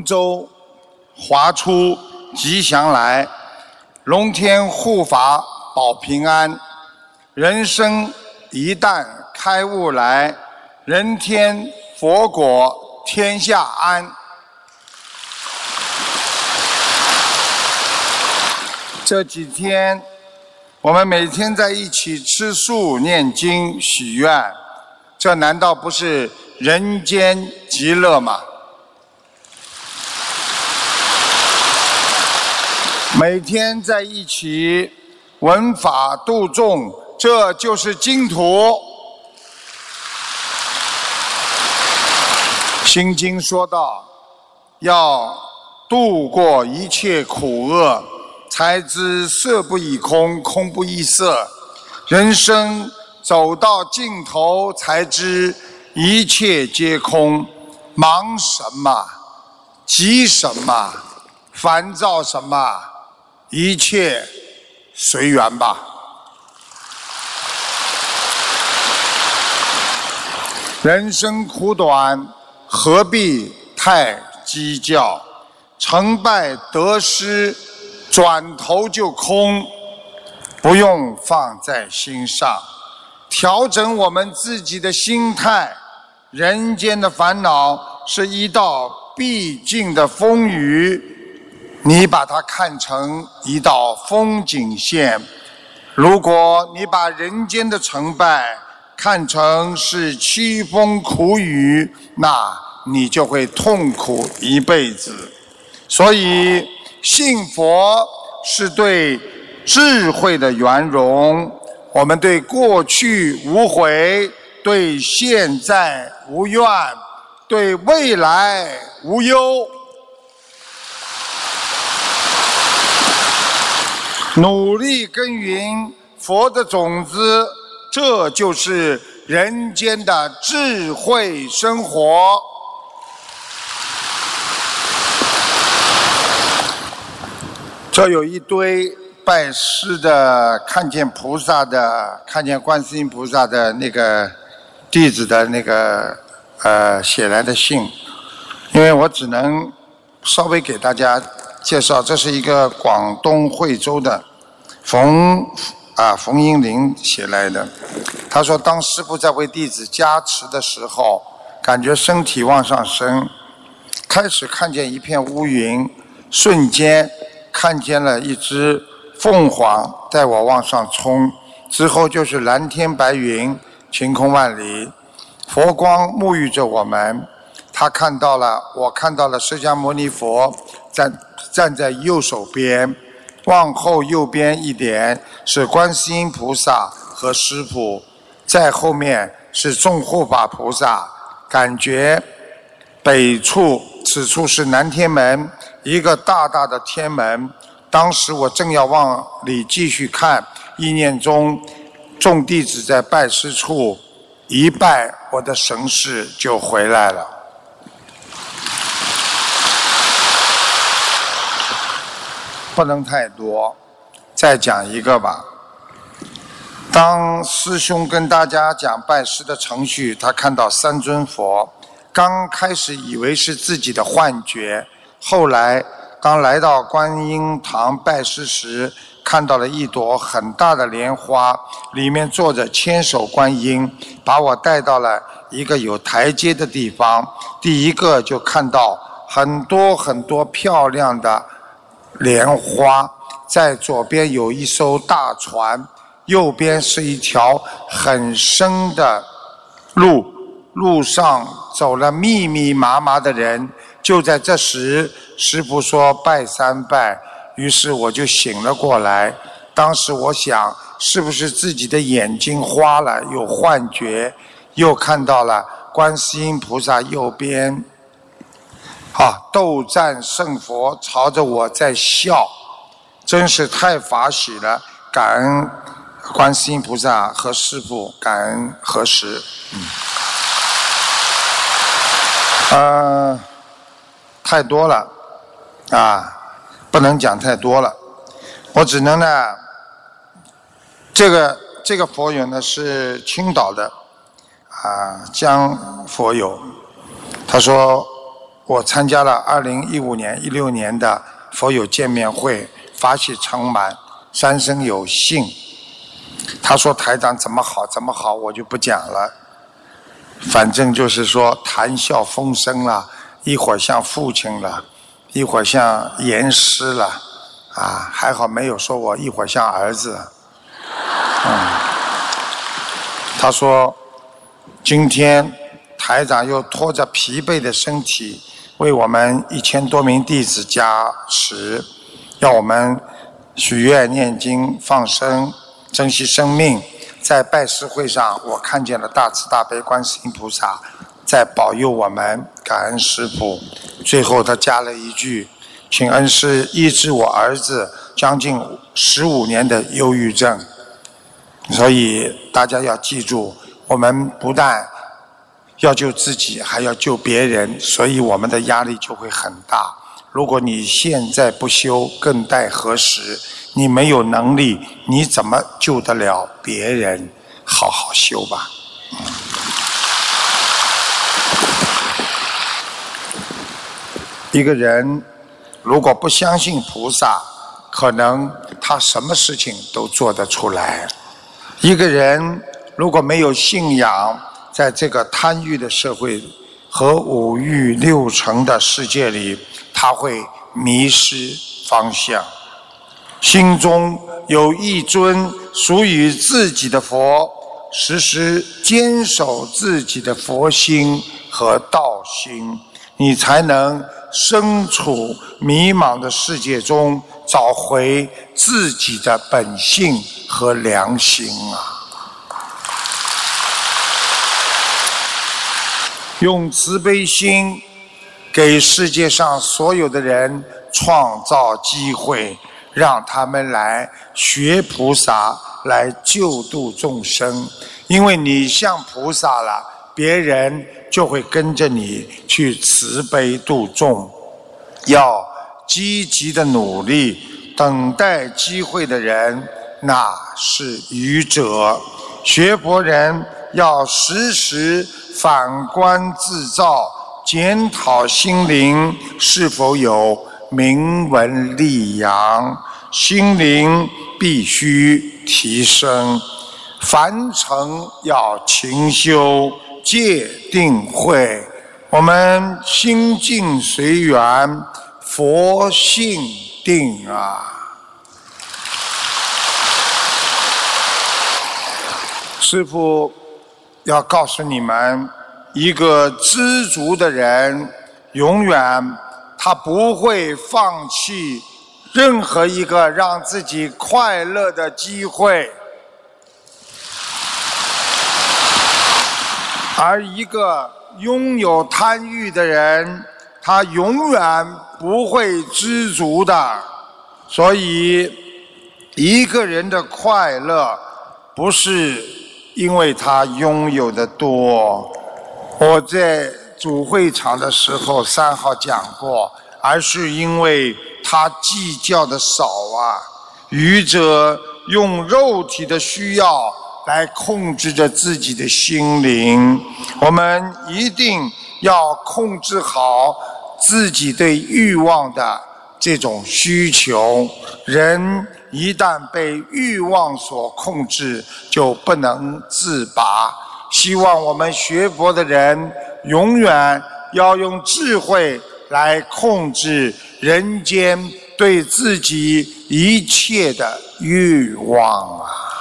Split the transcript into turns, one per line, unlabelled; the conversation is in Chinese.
舟划出吉祥来，龙天护法保平安，人生一旦开悟来，人天佛果天下安。这几天我们每天在一起吃素、念经、许愿，这难道不是人间极乐吗？每天在一起闻法度众，这就是净土。心经说道，要度过一切苦厄，才知色不异空，空不异色。人生走到尽头，才知一切皆空。忙什么？急什么？烦躁什么？一切随缘吧。人生苦短，何必太计较？成败得失，转头就空，不用放在心上。调整我们自己的心态，人间的烦恼是一道必经的风雨，你把它看成一道风景线。如果你把人间的成败看成是凄风苦雨，那你就会痛苦一辈子。所以信佛是对智慧的圆融，我们对过去无悔，对现在无怨，对未来无忧。努力耕耘佛的种子，这就是人间的智慧生活。这有一堆拜师的，看见菩萨的，看见观世音菩萨的那个弟子的那个写来的信，因为我只能稍微给大家介绍，这是一个广东惠州的冯英林写来的。他说，当师父在为弟子加持的时候，感觉身体往上升，开始看见一片乌云，瞬间看见了一只凤凰带我往上冲，之后就是蓝天白云，晴空万里，佛光沐浴着我们。他看到了，我看到了释迦牟尼佛站在右手边，往后右边一点是观世音菩萨和师父，在后面是众护法菩萨。感觉北处，此处是南天门，一个大大的天门。当时我正要往里继续看，意念中众弟子在拜师处一拜，我的神识就回来了。不能太多，再讲一个吧。当师兄跟大家讲拜师的程序，他看到三尊佛，刚开始以为是自己的幻觉，后来当来到观音堂拜师时，看到了一朵很大的莲花，里面坐着千手观音，把我带到了一个有台阶的地方。第一个就看到很多很多漂亮的莲花，在左边有一艘大船，右边是一条很深的路，路上走了密密麻麻的人。就在这时，师父说拜三拜，于是我就醒了过来。当时我想，是不是自己的眼睛花了，有幻觉，又看到了观世音菩萨右边斗战胜佛朝着我在笑，真是太法喜了，感恩观世音菩萨和师父，感恩合十。太多了不能讲太多了，我只能呢，这个佛友呢是青岛的江佛友，他说我参加了2015年、16年的佛友见面会，法喜充满，三生有幸。他说台长怎么好，我就不讲了。反正就是说谈笑风生了，一会儿像父亲了，一会儿像严师了，啊，还好没有说我一会儿像儿子。他说今天台长又拖着疲惫的身体为我们1000多名弟子加持，要我们许愿念经放生珍惜生命。在拜师会上我看见了大慈大悲观世音菩萨在保佑我们，感恩师父。最后他加了一句，请恩师医治我儿子将近15年的忧郁症。所以大家要记住，我们不但要救自己，还要救别人，所以我们的压力就会很大。如果你现在不修，更待何时？你没有能力，你怎么救得了别人？好好修吧。一个人如果不相信菩萨，可能他什么事情都做得出来。一个人如果没有信仰，在这个贪欲的社会和五欲六尘的世界里，他会迷失方向。心中有一尊属于自己的佛，时时坚守自己的佛心和道心，你才能身处迷茫的世界中找回自己的本性和良心啊！用慈悲心给世界上所有的人创造机会，让他们来学菩萨，来救度众生。因为你像菩萨了，别人就会跟着你去慈悲度众。要积极的努力，等待机会的人那是愚者。学佛人要时时反观自照，检讨心灵是否有明文立扬，心灵必须提升。凡尘要勤修，戒定慧。我们心境随缘，佛性定啊！师父要告诉你们，一个知足的人，永远他不会放弃任何一个让自己快乐的机会。而一个拥有贪欲的人，他永远不会知足的。所以一个人的快乐不是因为他拥有的多，我在主会场的时候3号讲过，而是因为他计较的少啊。愚者用肉体的需要来控制着自己的心灵，我们一定要控制好自己对欲望的这种需求。人一旦被欲望所控制，就不能自拔。希望我们学佛的人永远要用智慧来控制人间对自己一切的欲望啊！